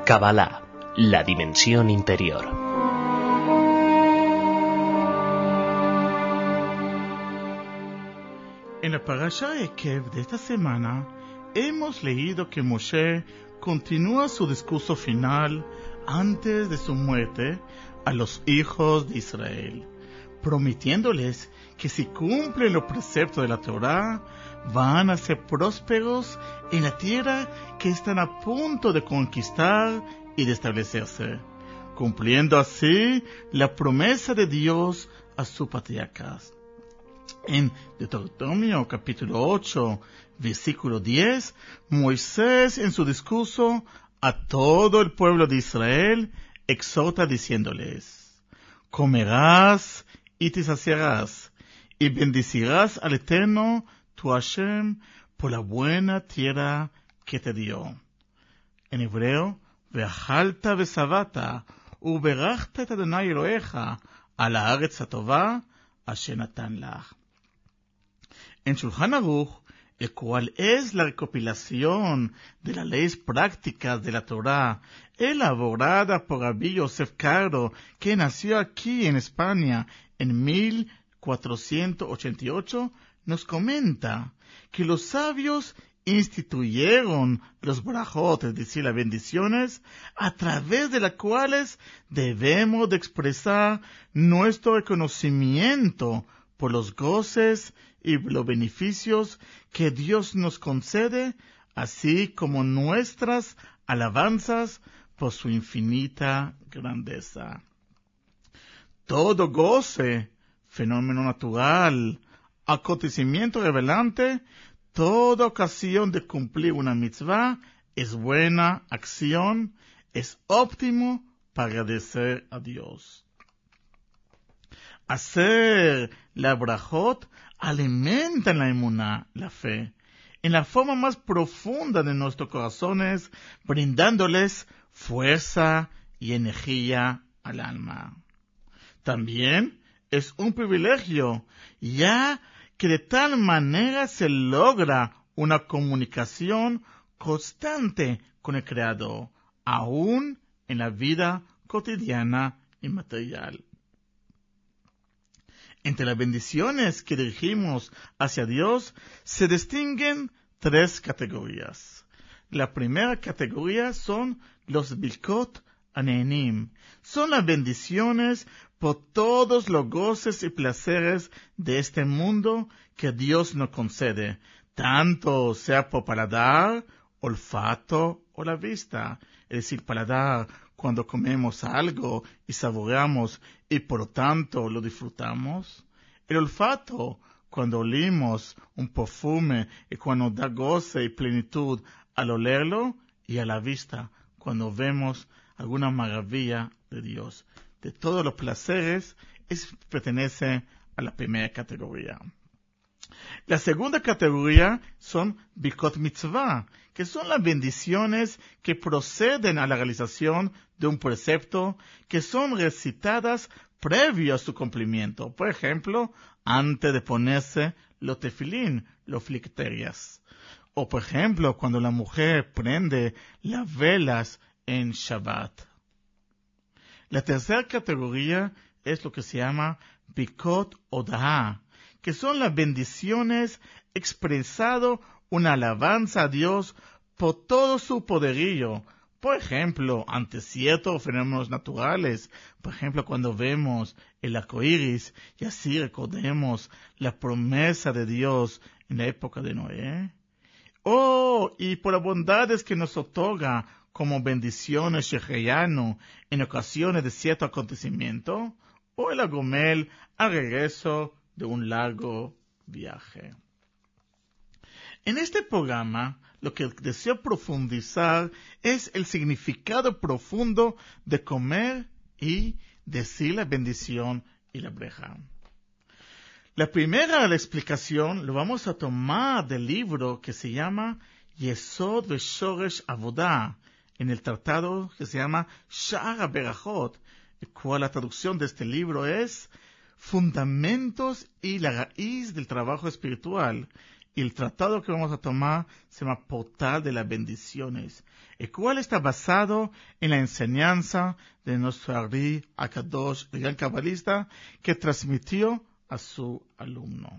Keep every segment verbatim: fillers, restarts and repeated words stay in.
Kabbalah, la dimensión interior. En la Parashá Ekev de esta semana, hemos leído que Moshe continúa su discurso final antes de su muerte a los hijos de Israel, prometiéndoles que si cumplen los preceptos de la Torá, van a ser prósperos en la tierra que están a punto de conquistar y de establecerse, cumpliendo así la promesa de Dios a sus patriarcas. En Deuteronomio capítulo ocho, versículo diez, Moisés en su discurso a todo el pueblo de Israel exhorta diciéndoles: comerás y te saciarás, y bendecirás al Eterno, tu Hashem, por la buena tierra que te dio. En hebreo, ve'achalta ve'savata, uberachta et Adonai Eloheja, al haaretz hatová, asher natan lach. En Shulchan Aruch, el cual es la recopilación de las leyes prácticas de la Torá, elaborada por Rabbi Yosef Karo, que nació aquí en España en mil cuatrocientos ochenta y ocho, nos comenta que los sabios instituyeron los brajot, es decir, las bendiciones, a través de las cuales debemos de expresar nuestro reconocimiento por los goces y los beneficios que Dios nos concede, así como nuestras alabanzas por su infinita grandeza. Todo goce, fenómeno natural, acontecimiento revelante, toda ocasión de cumplir una mitzvah es buena acción, es óptimo para agradecer a Dios. Hacer la brajot alimenta la emuná, la fe, en la forma más profunda de nuestros corazones, brindándoles fuerza y energía al alma. También es un privilegio, ya que de tal manera se logra una comunicación constante con el Creador, aún en la vida cotidiana y material. Entre las bendiciones que dirigimos hacia Dios se distinguen tres categorías. La primera categoría son los bilkot anenim. Son las bendiciones por todos los goces y placeres de este mundo que Dios nos concede, tanto sea por paladar, olfato o la vista. Es decir, paladar cuando comemos algo y saboreamos y por lo tanto lo disfrutamos. El olfato cuando olimos un perfume y cuando da goce y plenitud al olerlo. Y a la vista cuando vemos alguna maravilla de Dios. De todos los placeres, es, pertenece a la primera categoría. La segunda categoría son Birkot Mitzvah, que son las bendiciones que proceden a la realización de un precepto, que son recitadas previo a su cumplimiento. Por ejemplo, antes de ponerse los tefilín, los flicterias. O por ejemplo, cuando la mujer prende las velas en Shabbat. La tercera categoría es lo que se llama Birkot Odah, que son las bendiciones expresado una alabanza a Dios por todo su poderío. Por ejemplo, ante ciertos fenómenos naturales, por ejemplo, cuando vemos el arco iris, y así recordemos la promesa de Dios en la época de Noé. Oh, y por las bondades que nos otorga como bendiciones sheheyanu en ocasiones de cierto acontecimiento, o el agomel al regreso de un largo viaje. En este programa, lo que deseo profundizar es el significado profundo de comer y decir la bendición y la breja. La primera la explicación lo vamos a tomar del libro que se llama Yesod Veshoresh Avodah, en el tratado que se llama Sha'ar HaBerachot, el cual la traducción de este libro es Fundamentos y la raíz del trabajo espiritual. y el tratado que vamos a tomar se llama Portal de las Bendiciones, el cual está basado en la enseñanza de nuestro Ari Akadosh, el gran cabalista, que transmitió a su alumno.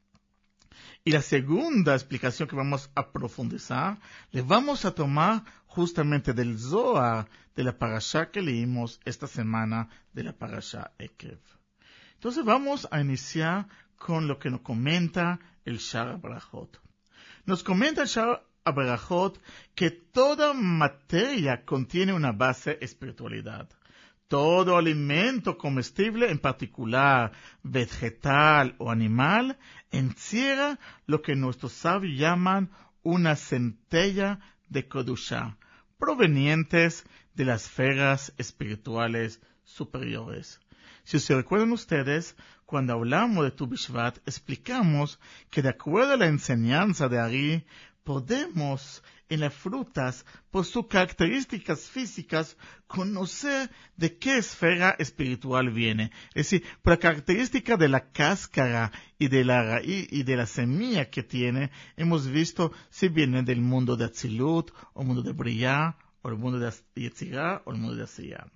Y la segunda explicación que vamos a profundizar, le vamos a tomar justamente del Zohar, de la parashá que leímos esta semana, de la parashá Ekev. Entonces vamos a iniciar con lo que nos comenta el Shar HaBarajot. Nos comenta el Shar HaBarajot que toda materia contiene una base espiritualidad. Todo alimento comestible, en particular vegetal o animal, encierra lo que nuestros sabios llaman una centella de Kedushá, provenientes de las esferas espirituales superiores. Si se recuerdan ustedes, cuando hablamos de Tu Bishvat, explicamos que de acuerdo a la enseñanza de Ari, podemos en las frutas, por sus características físicas, conocer de qué esfera espiritual viene. Es decir, por la característica de la cáscara y de la raíz y de la semilla que tiene, hemos visto si viene del mundo de Atzilut, o el mundo de Briah, o el mundo de Yetzirah, o el mundo de Asiyah.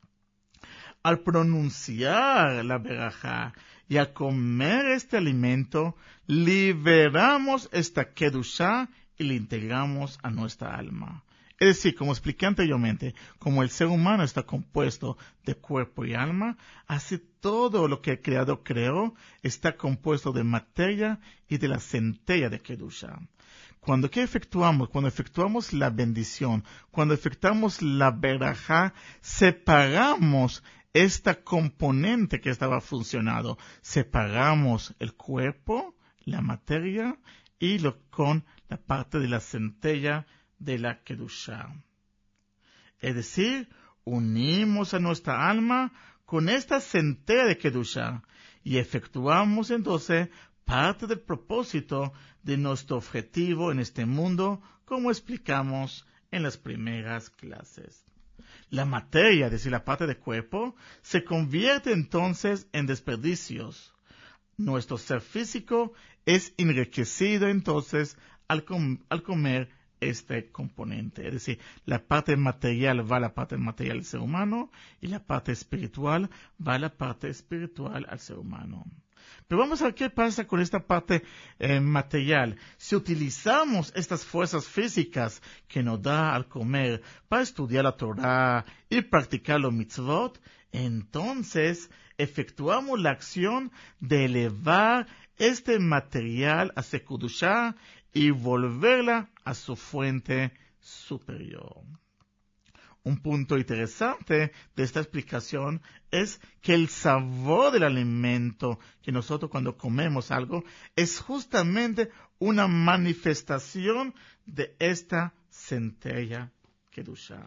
Al pronunciar la berajá y al comer este alimento, liberamos esta Kedushá y la integramos a nuestra alma. Es decir, como expliqué anteriormente, como el ser humano está compuesto de cuerpo y alma, así todo lo que el Creador creó está compuesto de materia y de la centella de Kedushá. Cuando ¿qué efectuamos? Cuando efectuamos la bendición, cuando efectuamos la berajá, separamos esta componente que estaba funcionando. Separamos el cuerpo, la materia, y lo, con la parte de la centella de la Kedushá. Es decir, unimos a nuestra alma con esta centella de Kedushá y efectuamos entonces parte del propósito de nuestro objetivo en este mundo, como explicamos en las primeras clases. La materia, es decir, la parte del cuerpo, se convierte entonces en desperdicios. Nuestro ser físico es enriquecido entonces al, com- al comer este componente. Es decir, la parte material va a la parte material del ser humano y la parte espiritual va a la parte espiritual al ser humano. Pero vamos a ver qué pasa con esta parte eh, material. Si utilizamos estas fuerzas físicas que nos da al comer para estudiar la Torah y practicar los mitzvot, entonces efectuamos la acción de elevar este material a Kedushá y volverla a su fuente superior. Un punto interesante de esta explicación es que el sabor del alimento que nosotros cuando comemos algo es justamente una manifestación de esta centella Kedushá.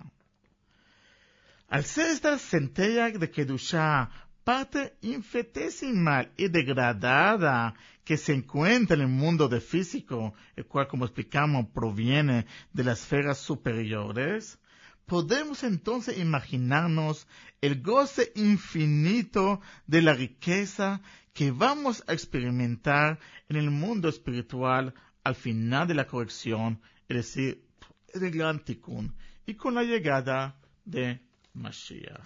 Al ser esta centella de Kedushá parte infinitesimal y degradada que se encuentra en el mundo de físico, el cual, como explicamos, proviene de las esferas superiores, podemos entonces imaginarnos el goce infinito de la riqueza que vamos a experimentar en el mundo espiritual al final de la corrección, es decir, el gran Tikkun, y con la llegada de Mashiach.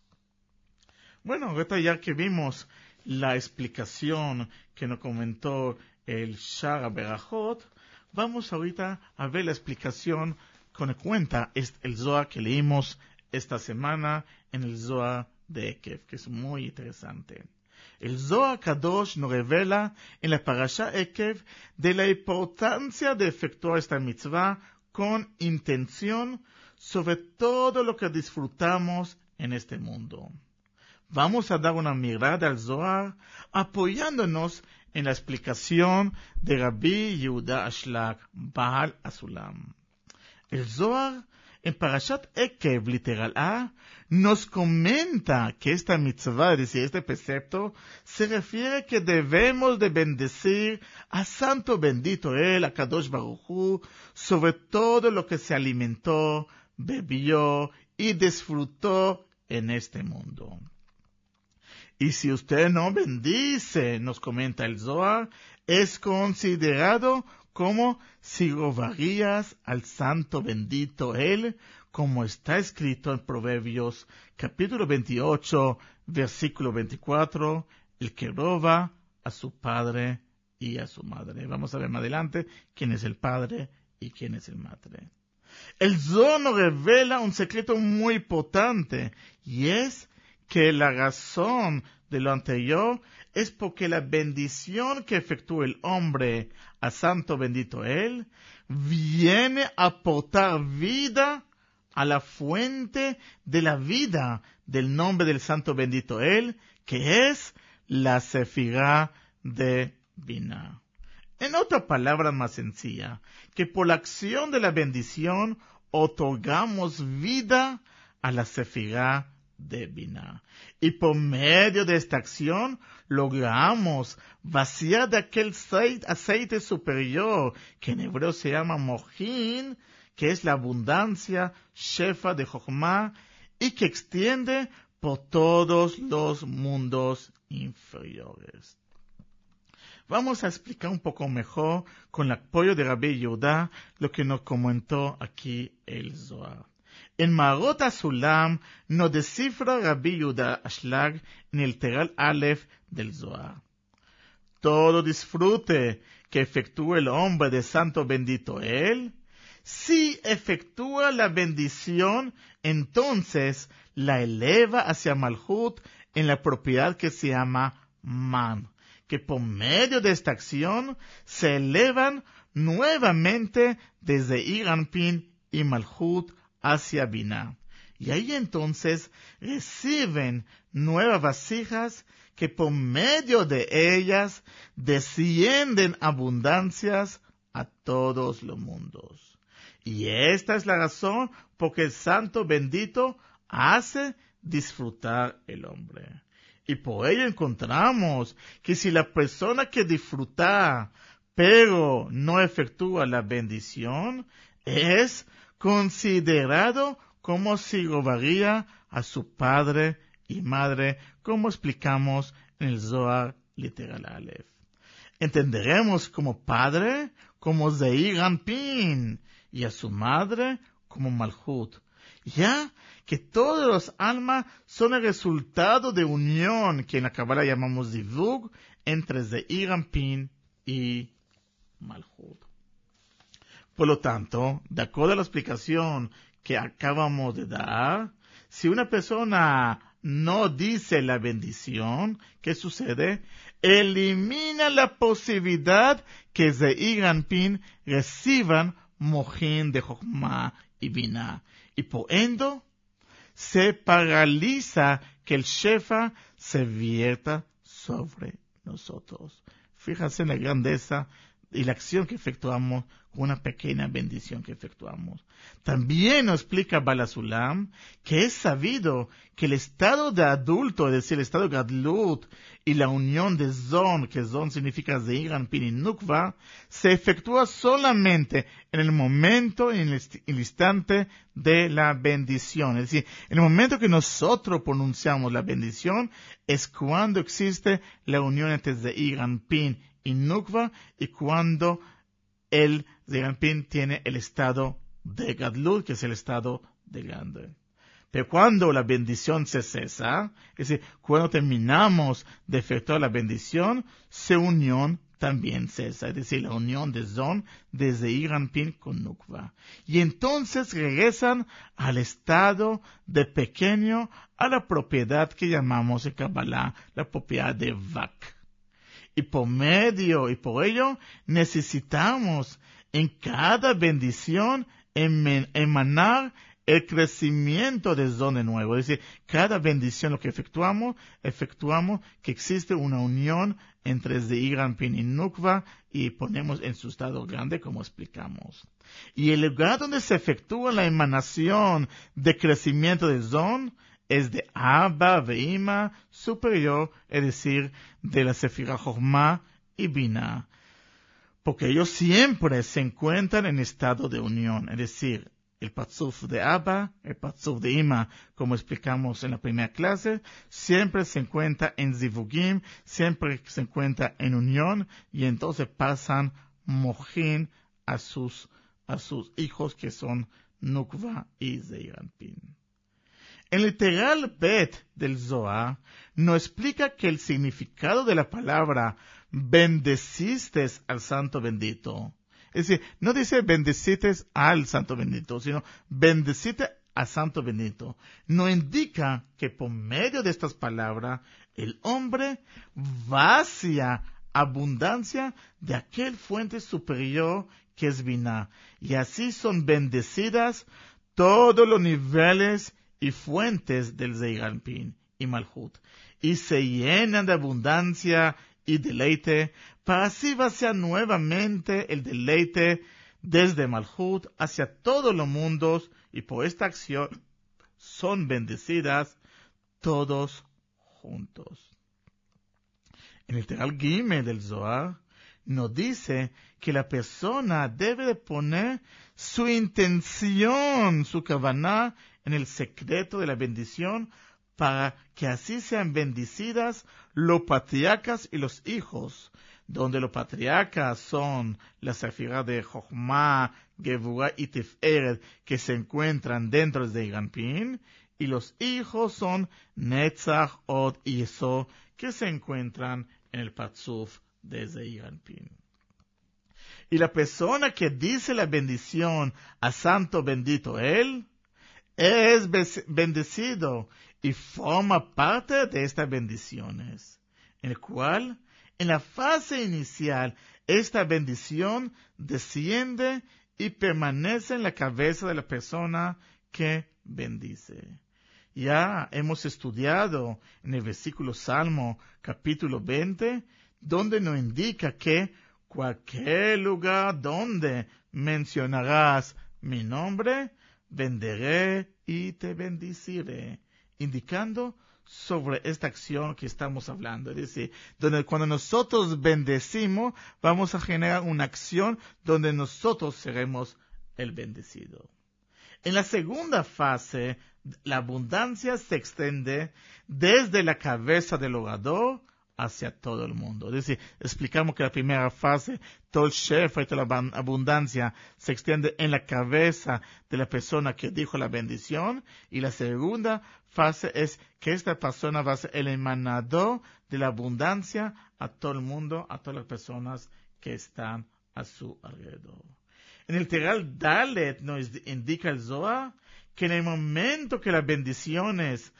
Bueno, ahorita ya que vimos la explicación que nos comentó el Shar HaBarajot, vamos ahorita a ver la explicación con cuenta el Zohar que leímos esta semana en el Zohar de Ekev, que es muy interesante. El Zohar Kadosh nos revela en la parashá Ekev de la importancia de efectuar esta mitzvah con intención sobre todo lo que disfrutamos en este mundo. Vamos a dar una mirada al Zohar apoyándonos en la explicación de Rabbi Yehuda Ashlag, Baal Asulam. El Zohar, en Parashat Ekev, literal A, nos comenta que esta mitzvah, es decir, este precepto, se refiere que debemos de bendecir a Santo Bendito Él, a Kadosh Baruj Hu, sobre todo lo que se alimentó, bebió y disfrutó en este mundo. Y si usted no bendice, nos comenta el Zohar, es considerado como si robarías al santo bendito él, como está escrito en Proverbios capítulo veintiocho, versículo veinticuatro, el que roba a su padre y a su madre. Vamos a ver más adelante quién es el padre y quién es el madre. El Zohar nos revela un secreto muy importante, y es que la razón de lo anterior es porque la bendición que efectúa el hombre a santo bendito él viene a aportar vida a la fuente de la vida del nombre del santo bendito él, que es la Sefirá de Binah. En otra palabra más sencilla, que por la acción de la bendición otorgamos vida a la Sefirá de Binah. Y por medio de esta acción logramos vaciar de aquel aceite superior, que en hebreo se llama mojín, que es la abundancia, shefa de Jochma, y que extiende por todos los mundos inferiores. Vamos a explicar un poco mejor, con el apoyo de Rabbi Yehuda, lo que nos comentó aquí el Zohar. En Marot HaSulam nos descifra Rabbi Yehuda Ashlag en el Teral Aleph del Zohar. Todo disfrute que efectúa el hombre de santo bendito él, si efectúa la bendición, entonces la eleva hacia Malhut en la propiedad que se llama Man, que por medio de esta acción se elevan nuevamente desde Ir Anpin y Malhut hacia Binah. Y ahí entonces reciben nuevas vasijas que por medio de ellas descienden abundancias a todos los mundos. Y esta es la razón por que el santo bendito hace disfrutar el hombre. Y por ello encontramos que si la persona que disfruta, pero no efectúa la bendición, es considerado como si robaría a su padre y madre, como explicamos en el Zohar literal Aleph. Entenderemos como padre como Zeir Anpin y a su madre como Malhut, ya que todas las almas son el resultado de unión que en la Kabbalah llamamos Zivug entre Zeir Anpin y Malhut. Por lo tanto, de acuerdo a la explicación que acabamos de dar, si una persona no dice la bendición, ¿qué sucede? Elimina la posibilidad que Zeir Anpin reciban mojín de Jochma y Binah, y por ende se paraliza que el shefa se vierta sobre nosotros. Fíjense en la grandeza y la acción que efectuamos con una pequeña bendición que efectuamos. También nos explica Baal HaSulam que es sabido que el estado de adulto, es decir, el estado de Gadlut, y la unión de Zon, que Zon significa Zeir Anpin y Nukva, se efectúa solamente en el momento, en el, el instante de la bendición. Es decir, en el momento que nosotros pronunciamos la bendición, es cuando existe la unión entre Zeir Anpin y Nukva, y cuando el Zeir Anpin tiene el estado de Gadlut, que es el estado de grande. Pero cuando la bendición se cesa, es decir, cuando terminamos de efectuar la bendición, su unión también cesa, es decir, la unión de Zon de Zeir Anpin con Nukva. Y entonces regresan al estado de pequeño, a la propiedad que llamamos en Kabbalah la propiedad de Vak. Y por medio, y por ello, necesitamos en cada bendición emanar el crecimiento de Zon de nuevo. Es decir, cada bendición lo que efectuamos, efectuamos que existe una unión entre Zeir Anpin y Nukva, y ponemos en su estado grande, como explicamos. Y el lugar donde se efectúa la emanación de crecimiento de Zon es de Abba Veima superior, es decir, de la Sefirá Jochma y Binah, porque ellos siempre se encuentran en estado de unión, es decir, el Patzuf de Abba, el Patzuf de Ima, como explicamos en la primera clase, siempre se encuentra en Zivugim, siempre se encuentra en unión, y entonces pasan mojín a sus, a sus hijos que son Nukva y Zeir Anpin. El literal Bet del Zohar nos explica que el significado de la palabra bendeciste al santo bendito. Es decir, no dice bendeciste al santo bendito, sino bendeciste al santo bendito. Nos indica que por medio de estas palabras, el hombre va hacia abundancia de aquel fuente superior que es Binah. Y así son bendecidas todos los niveles y fuentes del Zeir Anpin y Malhut, y se llenan de abundancia y deleite, para así vaciar nuevamente el deleite desde Malhut hacia todos los mundos, y por esta acción son bendecidas todos juntos. En el Teral Gimel del Zohar nos dice que la persona debe de poner su intención, su kavaná, en el secreto de la bendición, para que así sean bendecidas los patriarcas y los hijos, donde los patriarcas son la sefirá de Jochma, Gevurah y Tiferet, que se encuentran dentro de Zeir Anpin, y los hijos son Netzach, Od y Yesod, que se encuentran en el Patzuf de Zeir Anpin. Y la persona que dice la bendición a santo bendito él, es bendecido y forma parte de estas bendiciones, en el cual, en la fase inicial, esta bendición desciende y permanece en la cabeza de la persona que bendice. Ya hemos estudiado en el versículo Salmo, capítulo veinte, donde nos indica que cualquier lugar donde mencionarás mi nombre, benderé y te bendeciré, indicando sobre esta acción que estamos hablando. Es decir, donde cuando nosotros bendecimos, vamos a generar una acción donde nosotros seremos el bendecido. En la segunda fase, la abundancia se extiende desde la cabeza del orador hacia todo el mundo. Es decir, explicamos que la primera fase, todo el shefa y toda la abundancia se extiende en la cabeza de la persona que dijo la bendición, y la segunda fase es que esta persona va a ser el emanador de la abundancia a todo el mundo, a todas las personas que están a su alrededor. En el Teral Dalet nos indica el Zohar que en el momento que las bendiciones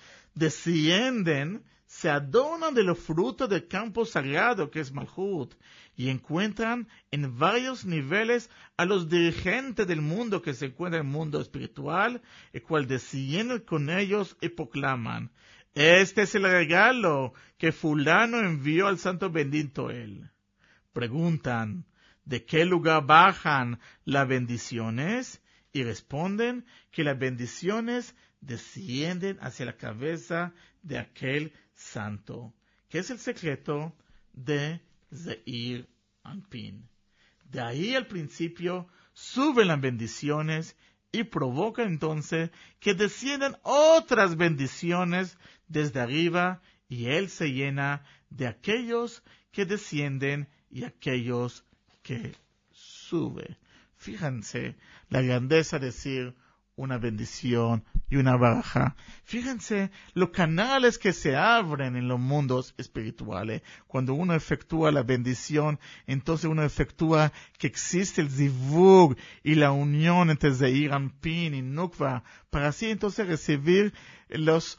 descienden, se adornan de los frutos del campo sagrado que es Malhut, y encuentran en varios niveles a los dirigentes del mundo que se encuentra en el mundo espiritual, el cual descienden con ellos y proclaman: este es el regalo que fulano envió al santo bendito él. Preguntan: ¿de qué lugar bajan las bendiciones? Y responden que las bendiciones descienden hacia la cabeza de aquel santo, que es el secreto de Zeir Anpin. De ahí al principio suben las bendiciones y provoca entonces que desciendan otras bendiciones desde arriba, y él se llena de aquellos que descienden y aquellos que suben. Fíjense la grandeza de decir una bendición y una baraja. Fíjense los canales que se abren en los mundos espirituales. Cuando uno efectúa la bendición, entonces uno efectúa que existe el zivug y la unión entre Zeir Anpin y Nukva, para así entonces recibir los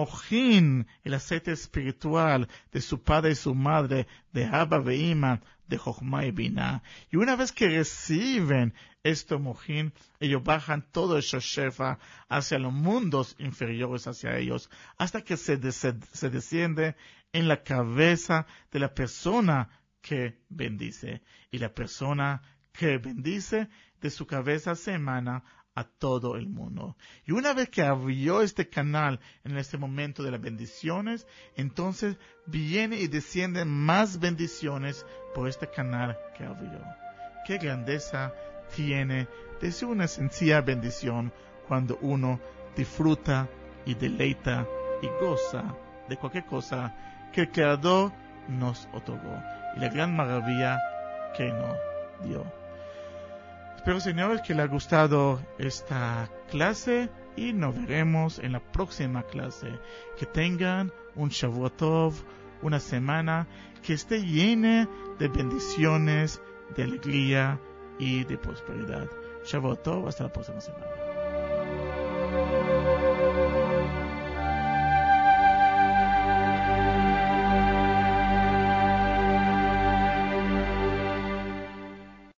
mojín, el aceite espiritual de su padre y su madre, de Abba ve Ima, de Jochma y Binah. Y una vez que reciben esto mojín, ellos bajan todo el shefa hacia los mundos inferiores hacia ellos, hasta que se, de, se, se desciende en la cabeza de la persona que bendice. Y la persona que bendice, de su cabeza se emana a todo el mundo. Y una vez que abrió este canal en este momento de las bendiciones, entonces viene y descienden más bendiciones por este canal que abrió. Qué grandeza tiene de ser una sencilla bendición cuando uno disfruta y deleita y goza de cualquier cosa que el Creador nos otorgó. Y la gran maravilla que nos dio. Espero, señores, que les haya gustado esta clase y nos veremos en la próxima clase. Que tengan un Shavua Tov, una semana que esté llena de bendiciones, de alegría y de prosperidad. Shavua Tov, hasta la próxima semana.